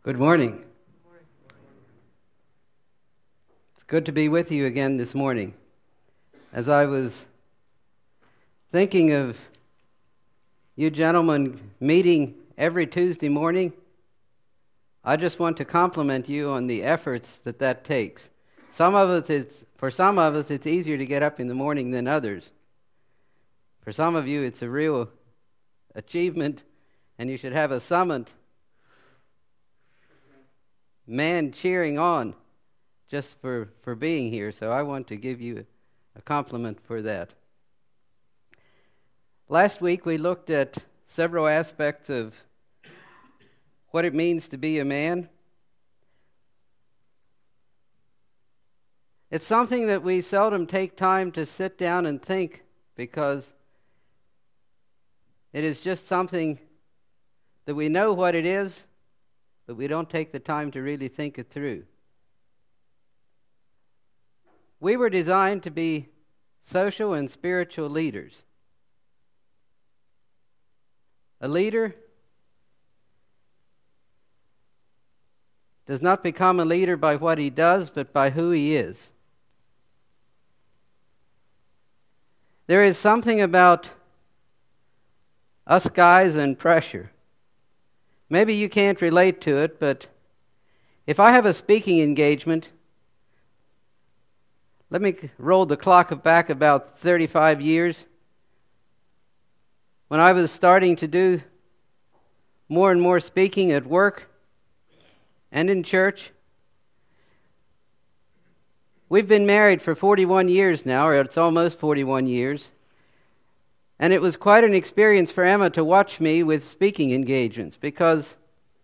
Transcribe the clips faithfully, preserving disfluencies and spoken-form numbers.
Good morning. It's good to be with you again this morning. As I was thinking of you gentlemen meeting every Tuesday morning, I just want to compliment you on the efforts that that takes. Some of us, it's, for some of us, it's easier to get up in the morning than others. For some of you, it's a real achievement, and you should have a summit man cheering on just for, for being here. So I want to give you a compliment for that. Last week we looked at several aspects of what it means to be a man. It's something that we seldom take time to sit down and think, because it is just something that we know what it is, but we don't take the time to really think it through. We were designed to be social and spiritual leaders. A leader does not become a leader by what he does, but by who he is. There is something about us guys and pressure. Maybe you can't relate to it, but if I have a speaking engagement, let me roll the clock back about thirty-five years. When I was starting to do more and more speaking at work and in church. We've been married for forty-one years now, or it's almost forty-one years. And it was quite an experience for Emma to watch me with speaking engagements, because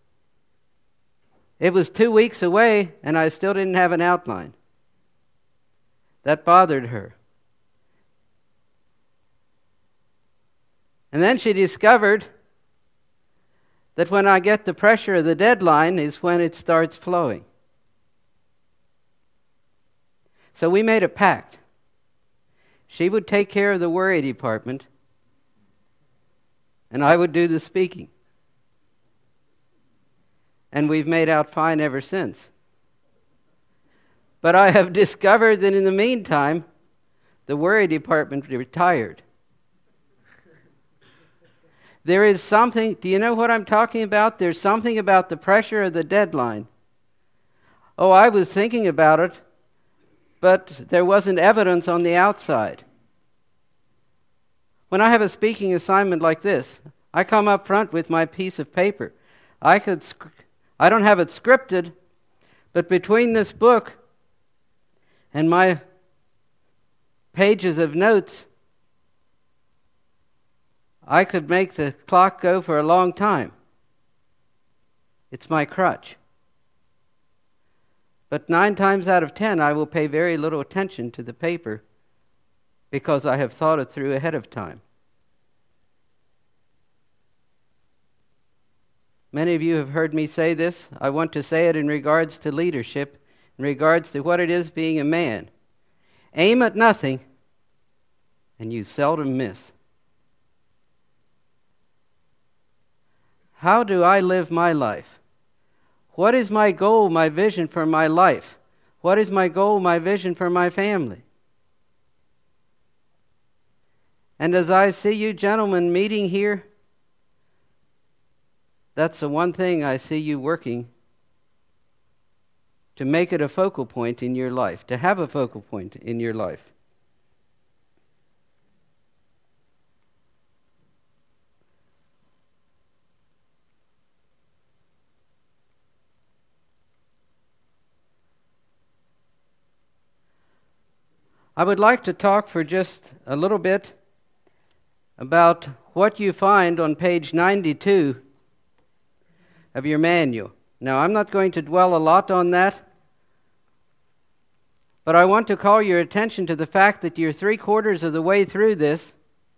it was two weeks away and I still didn't have an outline. That bothered her. And then she discovered that when I get the pressure of the deadline is when it starts flowing. So we made a pact. She would take care of the worry department, and I would do the speaking. And we've made out fine ever since. But I have discovered that in the meantime, the worry department retired. There is something, do you know what I'm talking about? There's something about the pressure of the deadline. Oh, I was thinking about it, but there wasn't evidence on the outside. When I have a speaking assignment like this, I come up front with my piece of paper. I could, I don't have it scripted, but between this book and my pages of notes, I could make the clock go for a long time. It's my crutch. But nine times out of ten, I will pay very little attention to the paper, because I have thought it through ahead of time. Many of you have heard me say this. I want to say it in regards to leadership, in regards to what it is being a man. Aim at nothing, and you seldom miss. How do I live my life? What is my goal, my vision for my life? What is my goal, my vision for my family? And as I see you gentlemen meeting here, that's the one thing I see you working to make it a focal point in your life, to have a focal point in your life. I would like to talk for just a little bit about what you find on page ninety-two of your manual. Now, I'm not going to dwell a lot on that, but I want to call your attention to the fact that you're three quarters of the way through this,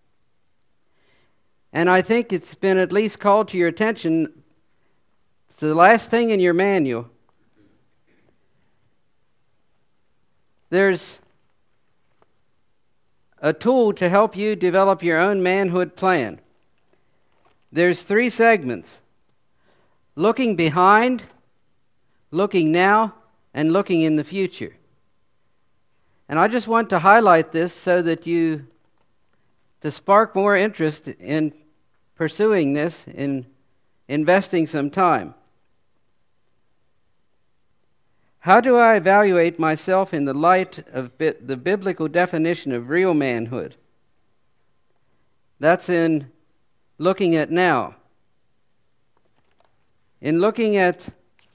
and I think it's been at least called to your attention. It's the last thing in your manual. There's a tool to help you develop your own manhood plan. There's three segments: looking behind, looking now and looking in the future. And I just want to highlight this so that you, to spark more interest in pursuing this, in investing some time. How do I evaluate myself in the light of bi- the biblical definition of real manhood? That's in looking at now. In looking at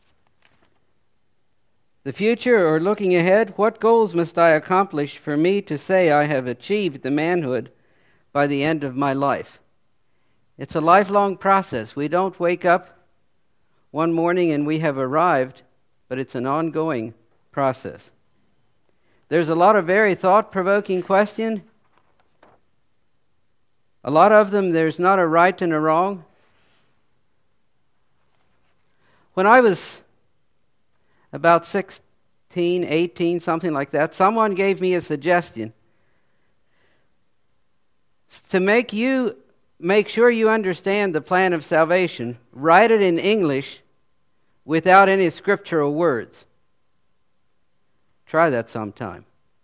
the future or looking ahead, what goals must I accomplish for me to say I have achieved the manhood by the end of my life? It's a lifelong process. We don't wake up one morning and we have arrived, but it's an ongoing process. There's a lot of very thought-provoking questions. A lot of them, there's not a right and a wrong. When I was about sixteen, eighteen, something like that, someone gave me a suggestion to make you make sure you understand the plan of salvation. Write it in English without any scriptural words. Try that sometime.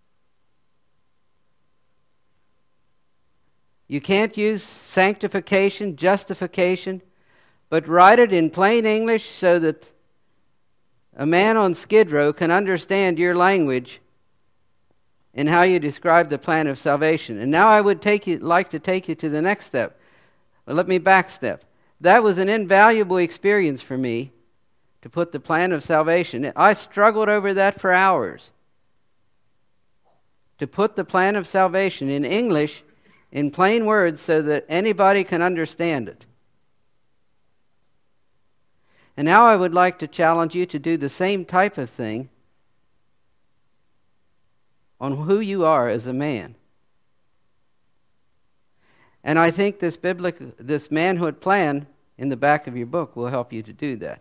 You can't use sanctification, justification, but write it in plain English so that a man on Skid Row can understand your language and how you describe the plan of salvation. And now I would take you, like to take you to the next step. But let me backstep. That was an invaluable experience for me to put the plan of salvation. I struggled over that for hours. To put the plan of salvation in English, in plain words, so that anybody can understand it. And now I would like to challenge you to do the same type of thing on who you are as a man. And I think this biblical, this manhood plan in the back of your book will help you to do that.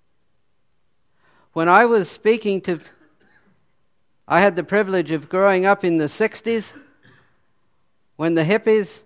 When I was speaking to, I had the privilege of growing up in the sixties, when the hippies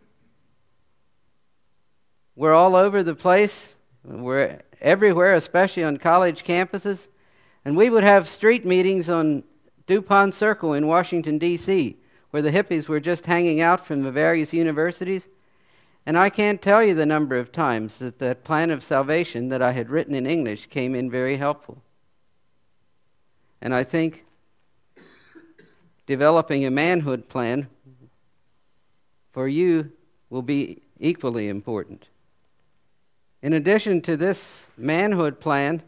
were all over the place, were everywhere, especially on college campuses. And we would have street meetings on DuPont Circle in Washington, D C, where the hippies were just hanging out from the various universities. And I can't tell you the number of times that the plan of salvation that I had written in English came in very helpful. And I think developing a manhood plan for you will be equally important. In addition to this manhood plan,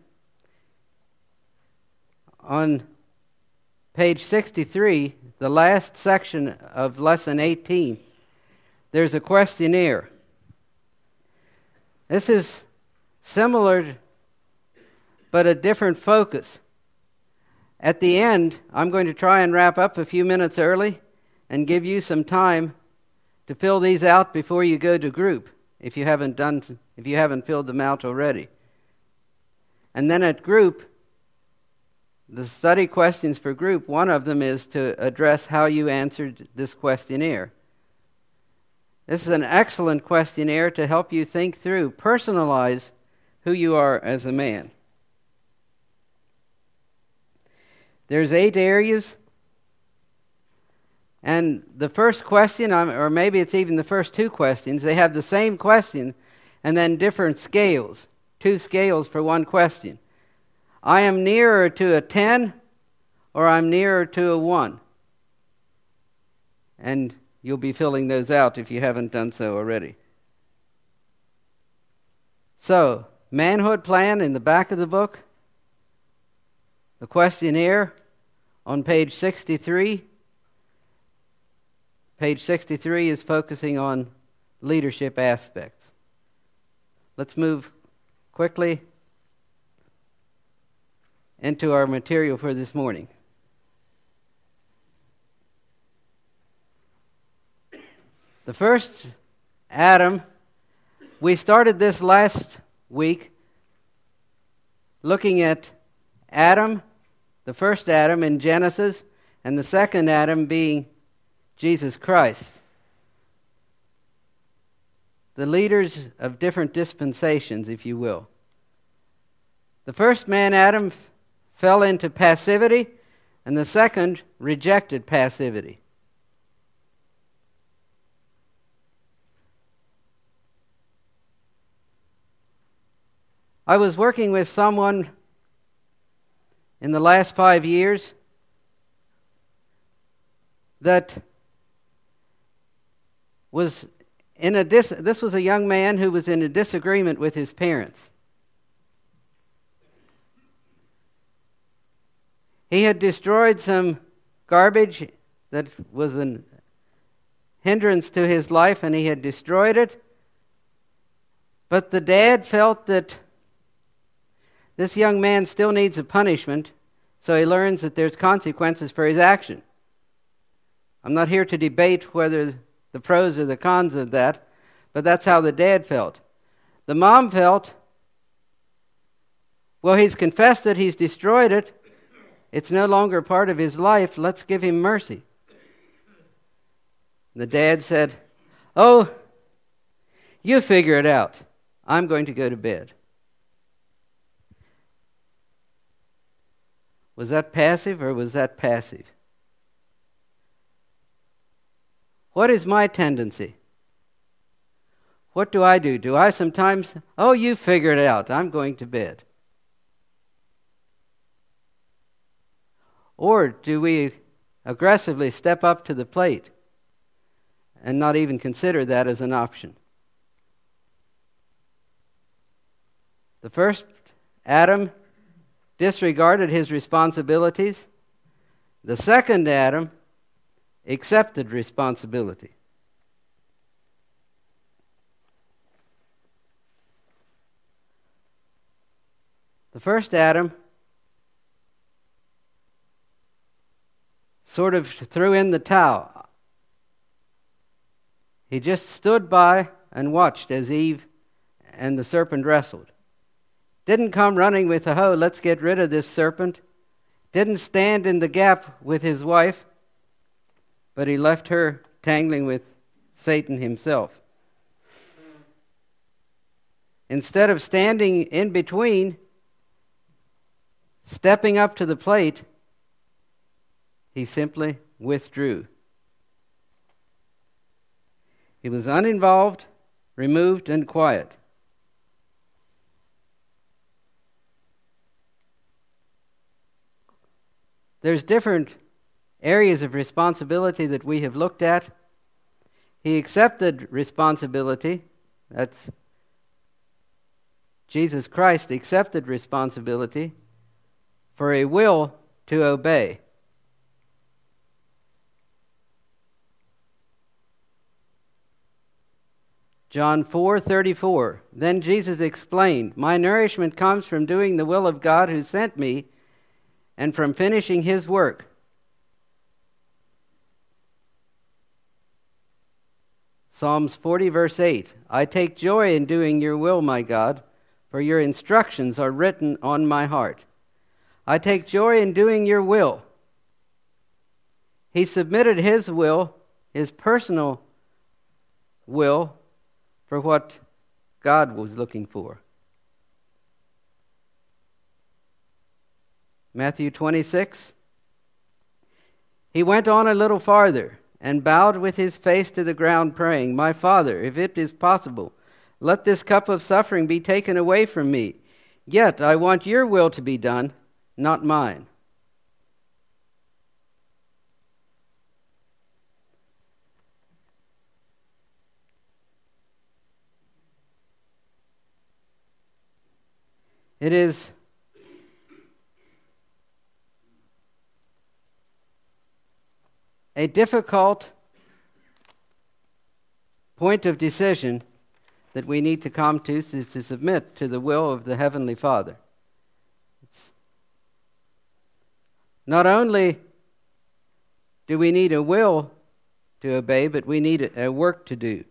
on page sixty-three, the last section of lesson eighteen, there's a questionnaire. This is similar, but a different focus. At the end, I'm going to try and wrap up a few minutes early and give you some time to fill these out before you go to group, if you haven't done, if you haven't filled them out already. And then at group, the study questions for group, one of them is to address how you answered this questionnaire. This is an excellent questionnaire to help you think through, personalize who you are as a man. There's eight areas. And the first question, or maybe it's even the first two questions, they have the same question and then different scales. Two scales for one question. I am nearer to a ten or I'm nearer to a one. And you'll be filling those out if you haven't done so already. So, manhood plan in the back of the book. The questionnaire on page sixty-three. Page sixty-three is focusing on leadership aspects. Let's move quickly into our material for this morning. The first Adam, we started this last week looking at Adam, the first Adam in Genesis, and the second Adam being Jesus Christ. The leaders of different dispensations, if you will. The first man, Adam, fell into passivity, and the second rejected passivity. I was working with someone in the last five years that was in a dis- this was a young man who was in a disagreement with his parents. He had destroyed some garbage that was a hindrance to his life, and he had destroyed it. But the dad felt that this young man still needs a punishment, so he learns that there's consequences for his action. I'm not here to debate whether the pros or the cons of that, but that's how the dad felt. The mom felt, well, he's confessed it, he's destroyed it, it's no longer part of his life, let's give him mercy. The dad said, oh, you figure it out. I'm going to go to bed. Was that passive or was that passive? What is my tendency? What do I do? Do I sometimes, oh, you figure it out, I'm going to bed? Or do we aggressively step up to the plate and not even consider that as an option? The first Adam disregarded his responsibilities. The second Adam accepted responsibility. The first Adam sort of threw in the towel. He just stood by and watched as Eve and the serpent wrestled. Didn't come running with a hoe, let's get rid of this serpent. Didn't stand in the gap with his wife, but he left her tangling with Satan himself. Instead of standing in between, stepping up to the plate, he simply withdrew. He was uninvolved, removed, and quiet. There's different areas of responsibility that we have looked at. He accepted responsibility. That's Jesus Christ accepted responsibility for a will to obey. John four thirty-four. Then Jesus explained, my nourishment comes from doing the will of God who sent me and from finishing his work. Psalms forty verse eight. I take joy in doing your will, my God, for your instructions are written on my heart. I take joy in doing your will. He submitted his will, his personal will, for what God was looking for. Matthew twenty-six. He went on a little farther and bowed with his face to the ground, praying, my Father, if it is possible, let this cup of suffering be taken away from me. Yet I want your will to be done, not mine. It is a difficult point of decision that we need to come to to, to submit to the will of the Heavenly Father. It's not only do we need a will to obey, but we need a, a work to do.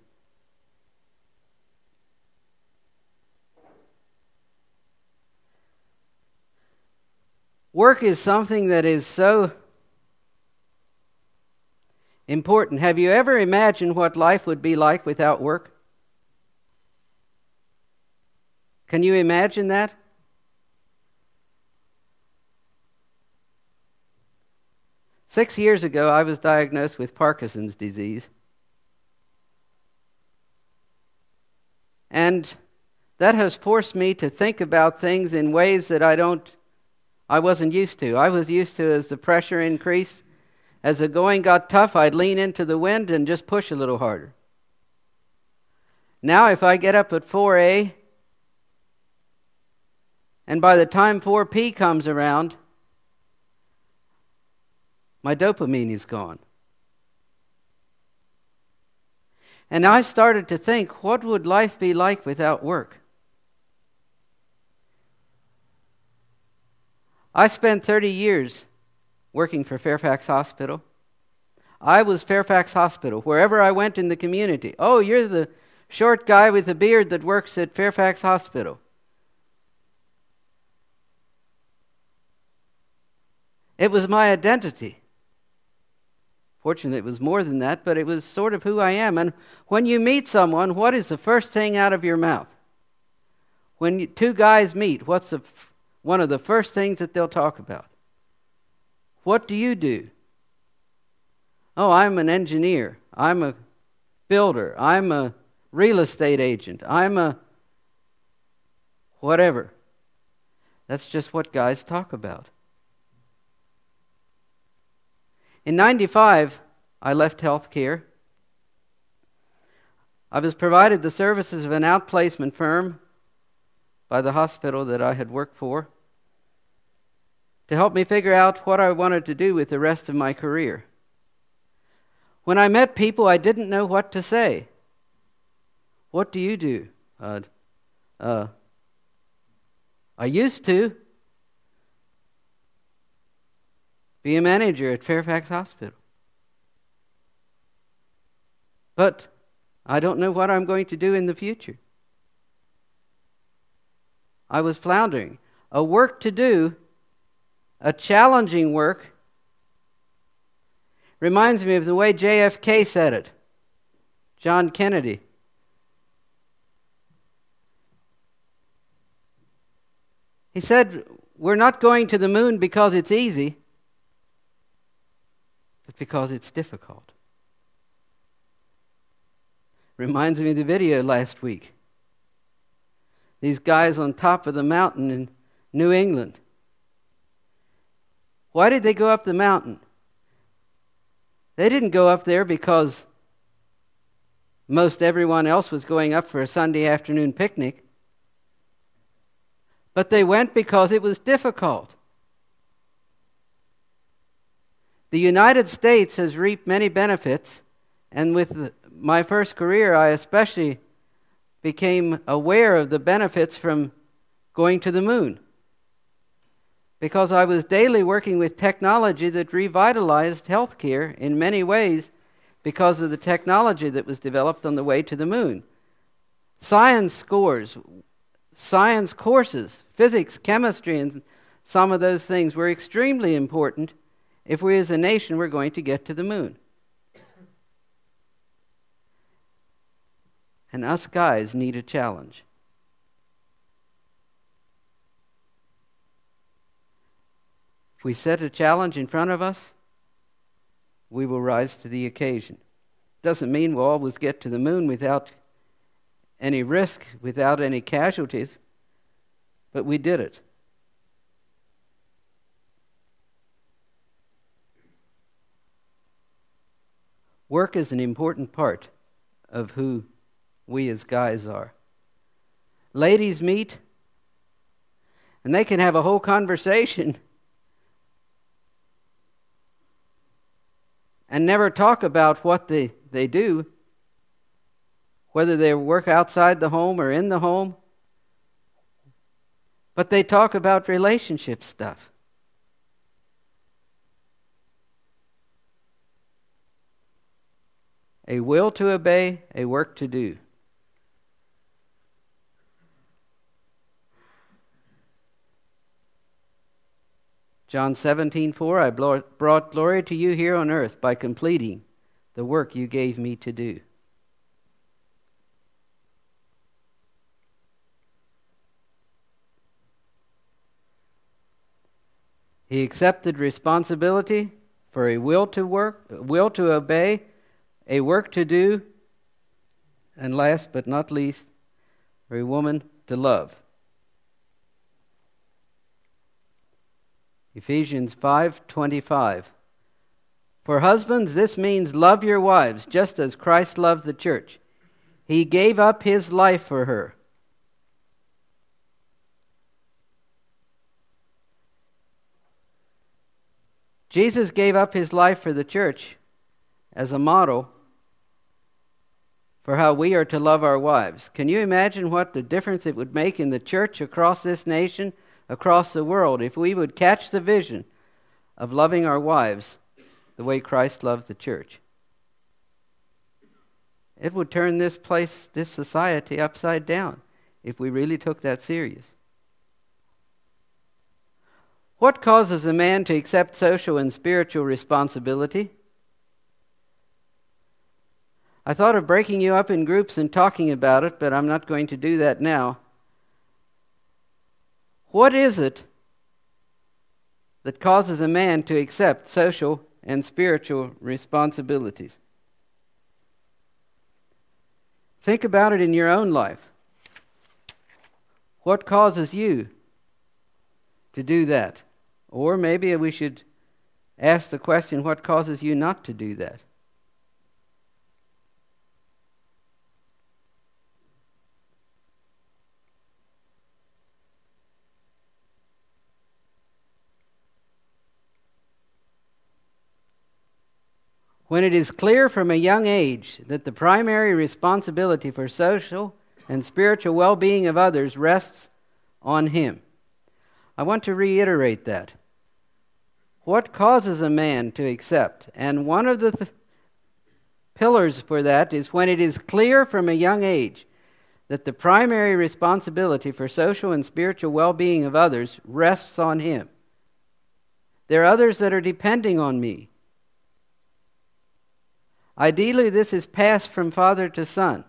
Work is something that is so important. Have you ever imagined what life would be like without work? Can you imagine that? Six years ago, I was diagnosed with Parkinson's disease. And that has forced me to think about things in ways that I don't, I wasn't used to. I was used to, as the pressure increased, as the going got tough, I'd lean into the wind and just push a little harder. Now if I get up at four A, and by the time four P comes around, my dopamine is gone. And I started to think, what would life be like without work? I spent thirty years working for Fairfax Hospital. I was Fairfax Hospital, wherever I went in the community. Oh, you're the short guy with the beard that works at Fairfax Hospital. It was my identity. Fortunately, it was more than that, but it was sort of who I am. And when you meet someone, what is the first thing out of your mouth? When you, two guys meet, what's the, one of the first things that they'll talk about? What do you do? Oh, I'm an engineer. I'm a builder. I'm a real estate agent. I'm a whatever. That's just what guys talk about. In ninety-five, I left healthcare. I was provided the services of an outplacement firm by the hospital that I had worked for to help me figure out what I wanted to do with the rest of my career. When I met people, I didn't know what to say. What do you do? Uh, uh, I used to be a manager at Fairfax Hospital. But I don't know what I'm going to do in the future. I was floundering. A work to do, a challenging work, reminds me of the way J F K said it, John Kennedy. He said, we're not going to the moon because it's easy, but because it's difficult. Reminds me of the video last week. These guys on top of the mountain in New England. Why did they go up the mountain? They didn't go up there because most everyone else was going up for a Sunday afternoon picnic. But they went because it was difficult. The United States has reaped many benefits, and with the, my first career, I especially became aware of the benefits from going to the moon, because I was daily working with technology that revitalized healthcare in many ways because of the technology that was developed on the way to the moon. Science scores, science courses, physics, chemistry, and some of those things were extremely important if we as a nation were going to get to the moon. And us guys need a challenge. If we set a challenge in front of us, we will rise to the occasion. Doesn't mean we'll always get to the moon without any risk, without any casualties, but we did it. Work is an important part of who we as guys are. Ladies meet, and they can have a whole conversation and never talk about what they, they do, whether they work outside the home or in the home, but they talk about relationship stuff. A will to obey, a work to do. John seventeen four, I brought glory to you here on earth by completing the work you gave me to do. He accepted responsibility for a will to work, will to obey, a work to do, and last but not least, for a woman to love. Ephesians five twenty-five. For husbands, this means love your wives, just as Christ loved the church. He gave up his life for her. Jesus gave up his life for the church as a model for how we are to love our wives. Can you imagine what the difference it would make in the church across this nation, across the world, if we would catch the vision of loving our wives the way Christ loved the church? It would turn this place, this society, upside down if we really took that serious. What causes a man to accept social and spiritual responsibility? I thought of breaking you up in groups and talking about it, but I'm not going to do that now. What is it that causes a man to accept social and spiritual responsibilities? Think about it in your own life. What causes you to do that? Or maybe we should ask the question, what causes you not to do that? When it is clear from a young age that the primary responsibility for social and spiritual well-being of others rests on him. I want to reiterate that. What causes a man to accept? And one of the th- pillars for that is when it is clear from a young age that the primary responsibility for social and spiritual well-being of others rests on him. There are others that are depending on me. Ideally, this is passed from father to son.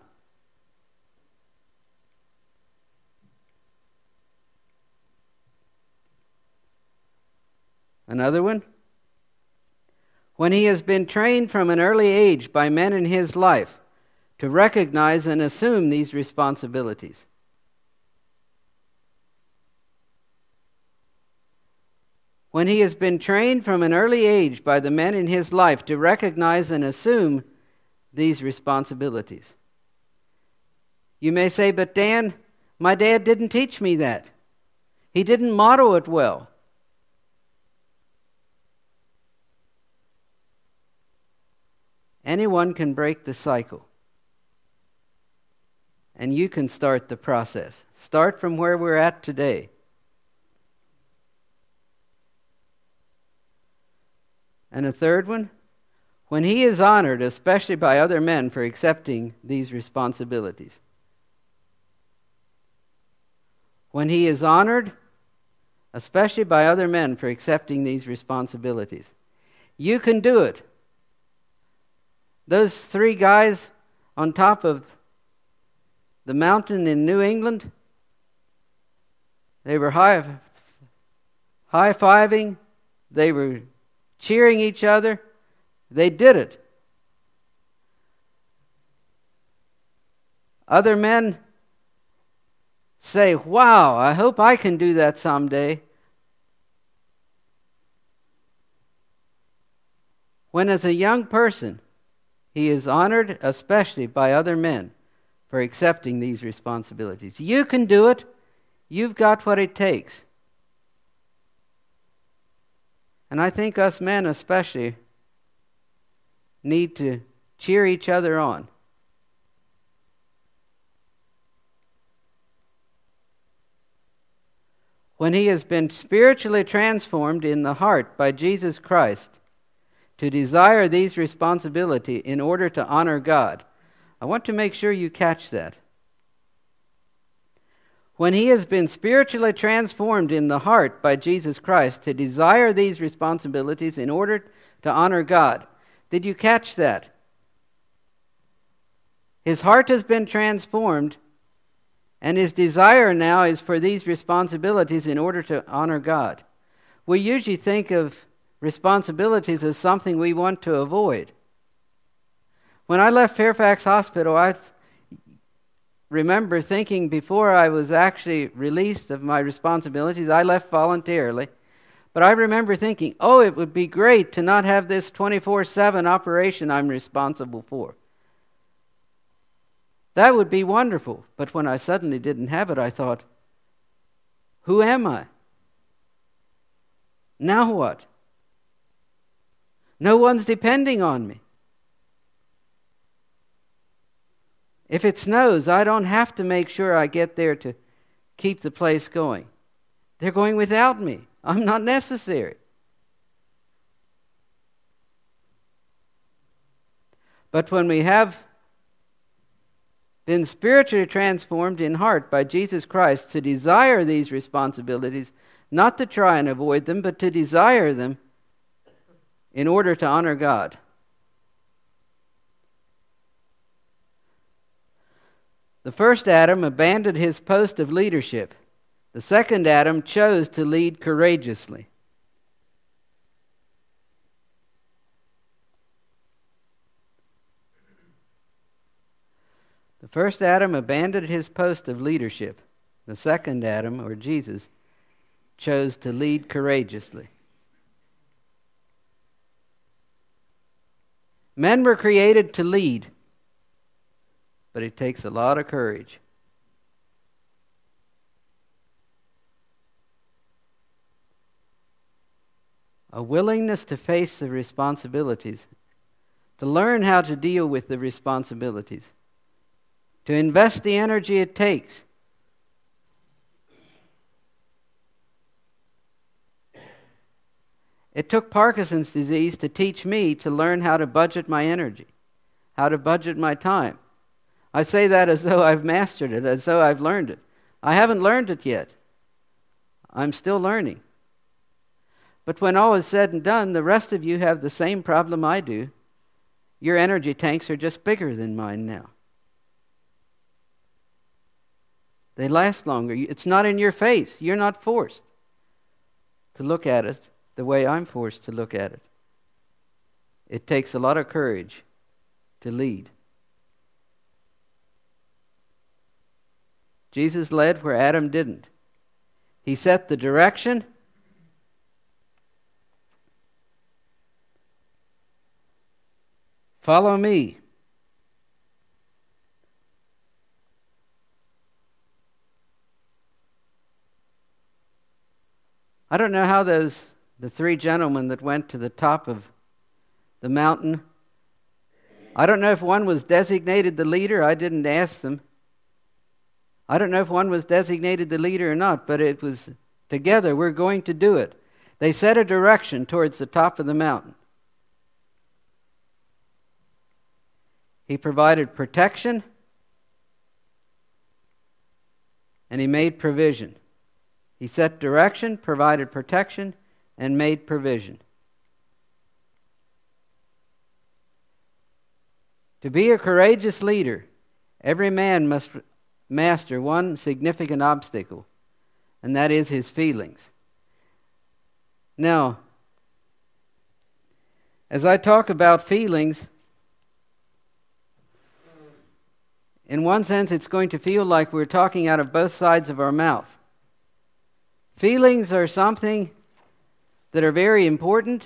Another one. When he has been trained from an early age by men in his life to recognize and assume these responsibilities. When he has been trained from an early age by the men in his life to recognize and assume these responsibilities. You may say, but Dan, my dad didn't teach me that. He didn't model it well. Anyone can break the cycle. And you can start the process. Start from where we're at today. And a third one, when he is honored, especially by other men, for accepting these responsibilities. When he is honored, especially by other men, for accepting these responsibilities. You can do it. Those three guys on top of the mountain in New England, they were high, high-fiving, they were cheering each other. They did it. Other men say, wow, I hope I can do that someday. When as a young person, he is honored especially by other men for accepting these responsibilities. You can do it. You've got what it takes. And I think us men especially need to cheer each other on. When he has been spiritually transformed in the heart by Jesus Christ to desire these responsibilities in order to honor God. I want to make sure you catch that. When he has been spiritually transformed in the heart by Jesus Christ to desire these responsibilities in order to honor God. Did you catch that? His heart has been transformed, and his desire now is for these responsibilities in order to honor God. We usually think of responsibilities as something we want to avoid. When I left Fairfax Hospital, I th- remember thinking before I was actually released of my responsibilities, I left voluntarily, but I remember thinking, oh, it would be great to not have this twenty-four seven operation I'm responsible for. That would be wonderful. But when I suddenly didn't have it, I thought, who am I? Now what? No one's depending on me. If it snows, I don't have to make sure I get there to keep the place going. They're going without me. I'm not necessary. But when we have been spiritually transformed in heart by Jesus Christ to desire these responsibilities, not to try and avoid them, but to desire them in order to honor God. The first Adam abandoned his post of leadership. The second Adam chose to lead courageously. The first Adam abandoned his post of leadership. The second Adam, or Jesus, chose to lead courageously. Men were created to lead, but it takes a lot of courage. A willingness to face the responsibilities, to learn how to deal with the responsibilities, to invest the energy it takes. It took Parkinson's disease to teach me to learn how to budget my energy, how to budget my time. I say that as though I've mastered it, as though I've learned it. I haven't learned it yet. I'm still learning. But when all is said and done, the rest of you have the same problem I do. Your energy tanks are just bigger than mine now. They last longer. It's not in your face. You're not forced to look at it the way I'm forced to look at it. It takes a lot of courage to lead. Jesus led where Adam didn't. He set the direction. Follow me. I don't know how those the three gentlemen that went to the top of the mountain, I don't know if one was designated the leader. I didn't ask them. I don't know if one was designated the leader or not, but it was together, we're going to do it. They set a direction towards the top of the mountain. He provided protection, and he made provision. He set direction, provided protection, and made provision. To be a courageous leader, every man must master one significant obstacle, and that is his feelings. Now, as I talk about feelings, in one sense it's going to feel like we're talking out of both sides of our mouth. Feelings are something that are very important,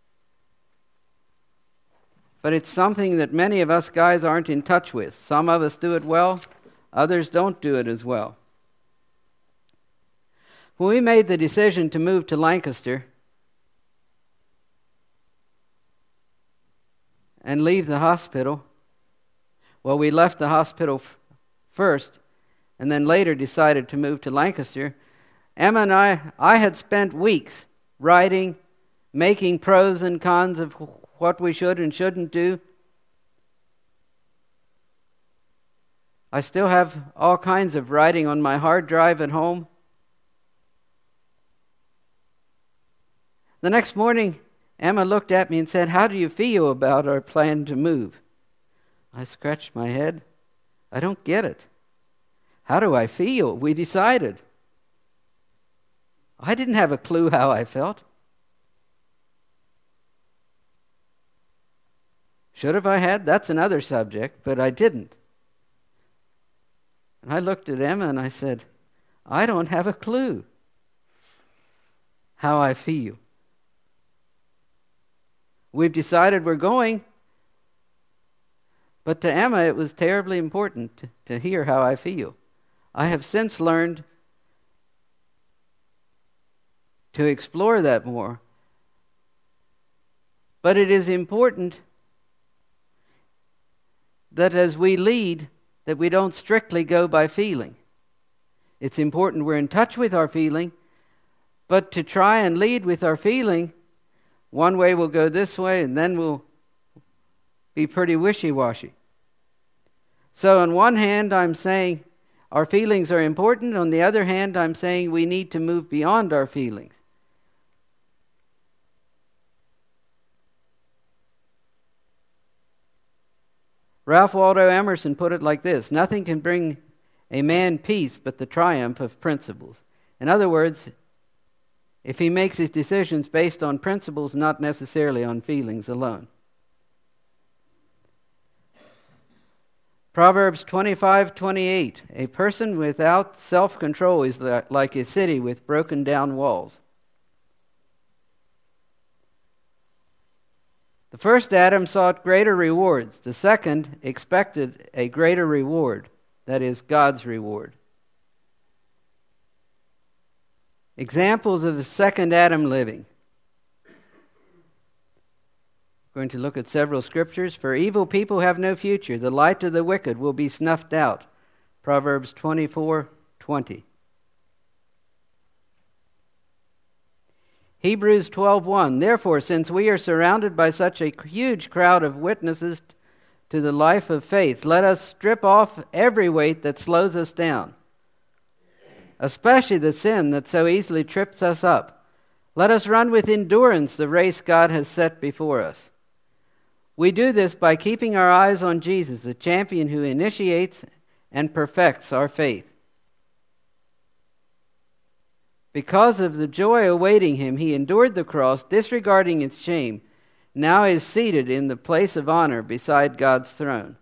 but it's something that many of us guys aren't in touch with. Some of us do it well, others don't do it as well. When we made the decision to move to Lancaster and leave the hospital, well, we left the hospital f- first and then later decided to move to Lancaster. Emma and I, I had spent weeks writing, making pros and cons of what we should and shouldn't do. I still have all kinds of writing on my hard drive at home. The next morning, Emma looked at me and said, "How do you feel about our plan to move?" I scratched my head. I don't get it. How do I feel? We decided. I didn't have a clue how I felt. Should have I had? That's another subject, but I didn't. And I looked at Emma and I said, I don't have a clue how I feel. We've decided we're going, but to Emma it was terribly important to, to hear how I feel. I have since learned to explore that more. But it is important that as we lead, that we don't strictly go by feeling. It's important we're in touch with our feeling, but to try and lead with our feeling, one way we'll go this way, and then we'll be pretty wishy-washy. So on one hand, I'm saying our feelings are important. On the other hand, I'm saying we need to move beyond our feelings. Ralph Waldo Emerson put it like this: nothing can bring a man peace but the triumph of principles. In other words, if he makes his decisions based on principles, not necessarily on feelings alone. Proverbs twenty-five twenty-eight, a person without self-control is like a city with broken down walls. The first Adam sought greater rewards. The second expected a greater reward, that is, God's reward. Examples of the second Adam living. We're going to look at several scriptures. For evil people have no future. The light of the wicked will be snuffed out. Proverbs twenty-four twenty. Hebrews twelve one. Therefore, since we are surrounded by such a huge crowd of witnesses to the life of faith, let us strip off every weight that slows us down, especially the sin that so easily trips us up. Let us run with endurance the race God has set before us. We do this by keeping our eyes on Jesus, the champion who initiates and perfects our faith. Because of the joy awaiting him, he endured the cross, disregarding its shame, now is seated in the place of honor beside God's throne.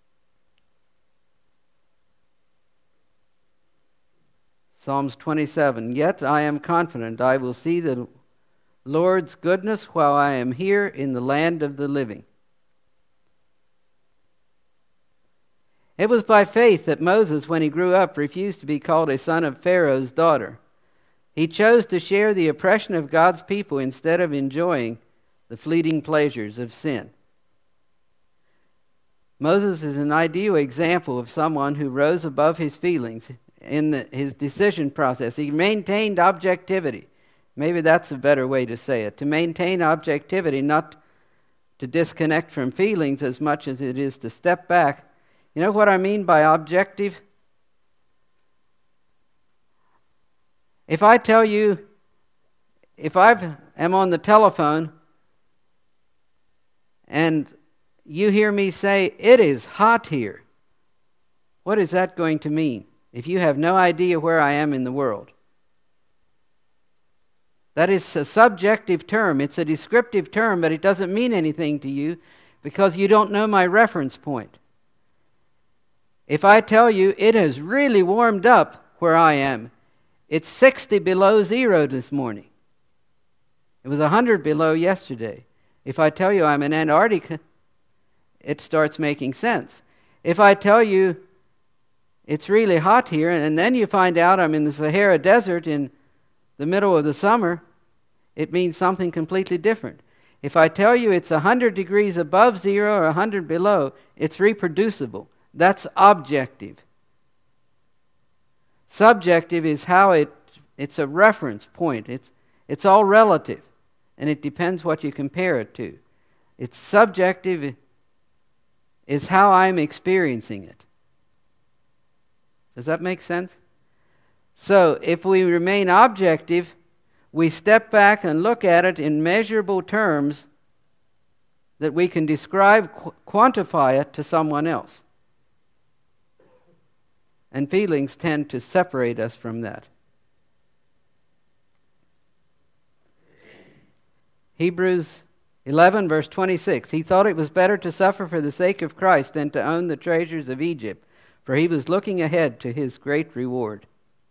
Psalms twenty-seven, yet I am confident I will see the Lord's goodness while I am here in the land of the living. It was by faith that Moses, when he grew up, refused to be called a son of Pharaoh's daughter. He chose to share the oppression of God's people instead of enjoying the fleeting pleasures of sin. Moses is an ideal example of someone who rose above his feelings in the, his decision process. He maintained objectivity. Maybe that's a better way to say it. To maintain objectivity, not to disconnect from feelings as much as it is to step back. You know what I mean by objective? If I tell you, if I am on the telephone and you hear me say, it is hot here, what is that going to mean if you have no idea where I am in the world? That is a subjective term. It's a descriptive term, but it doesn't mean anything to you because you don't know my reference point. If I tell you it has really warmed up where I am, it's sixty below zero this morning. It was one hundred below yesterday. If I tell you I'm in Antarctica, it starts making sense. If I tell you it's really hot here, and then you find out I'm in the Sahara Desert in the middle of the summer, it means something completely different. If I tell you it's one hundred degrees above zero or one hundred below, it's reproducible. That's objective. Subjective is how it, it's a reference point. It's, it's all relative, and it depends what you compare it to. It's subjective is how I'm experiencing it. Does that make sense? So, if we remain objective, we step back and look at it in measurable terms that we can describe, qu- quantify it to someone else. And feelings tend to separate us from that. Hebrews eleven, verse twenty-six. He thought it was better to suffer for the sake of Christ than to own the treasures of Egypt, for he was looking ahead to his great reward.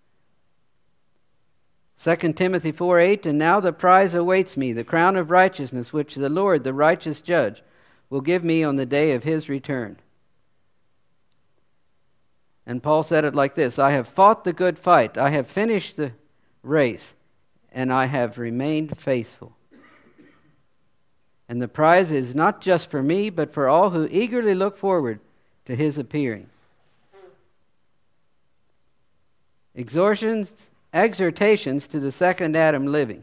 Second Timothy four eight, and now the prize awaits me, the crown of righteousness, which the Lord, the righteous judge, will give me on the day of his return. And Paul said it like this, I have fought the good fight, I have finished the race, and I have remained faithful. And the prize is not just for me, but for all who eagerly look forward to his appearing. Exhortations, exhortations to the second Adam living.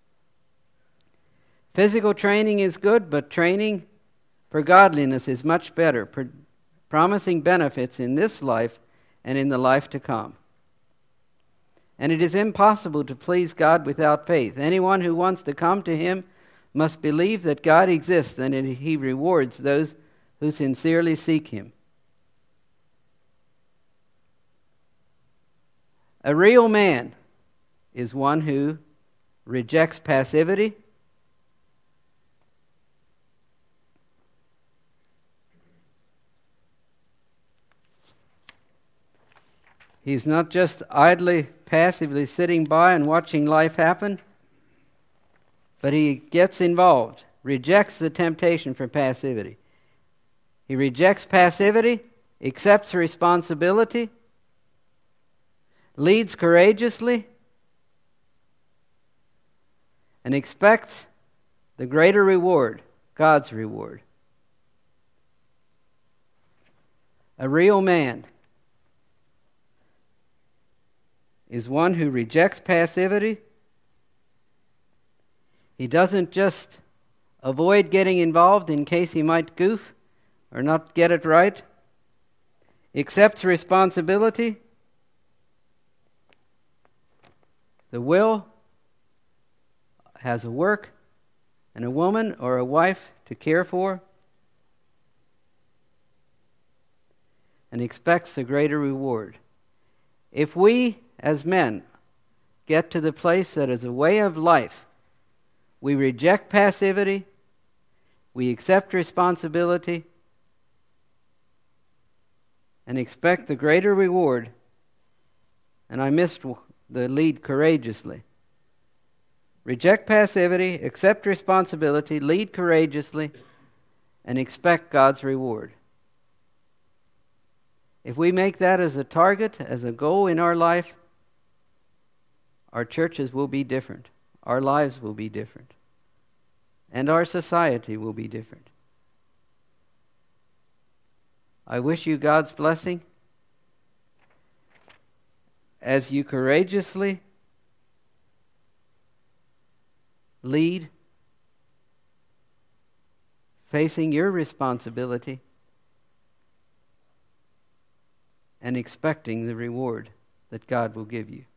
Physical training is good, but training for godliness is much better, pr- promising benefits in this life and in the life to come. And it is impossible to please God without faith. Anyone who wants to come to him must believe that God exists and that he rewards those who sincerely seek him. A real man is one who rejects passivity, he's not just idly, passively sitting by and watching life happen, but he gets involved, rejects the temptation for passivity. He rejects passivity, accepts responsibility, leads courageously, and expects the greater reward, God's reward. A real man is one who rejects passivity. He doesn't just avoid getting involved in case he might goof or not get it right. He accepts responsibility. The will has a work and a woman or a wife to care for, and expects a greater reward. If we as men get to the place that as a way of life we reject passivity, we accept responsibility, and expect the greater reward, and I missed the lead courageously. Reject passivity, accept responsibility, lead courageously, and expect God's reward. If we make that as a target, as a goal in our life, our churches will be different. Our lives will be different. And our society will be different. I wish you God's blessing as you courageously lead, facing your responsibility and expecting the reward that God will give you.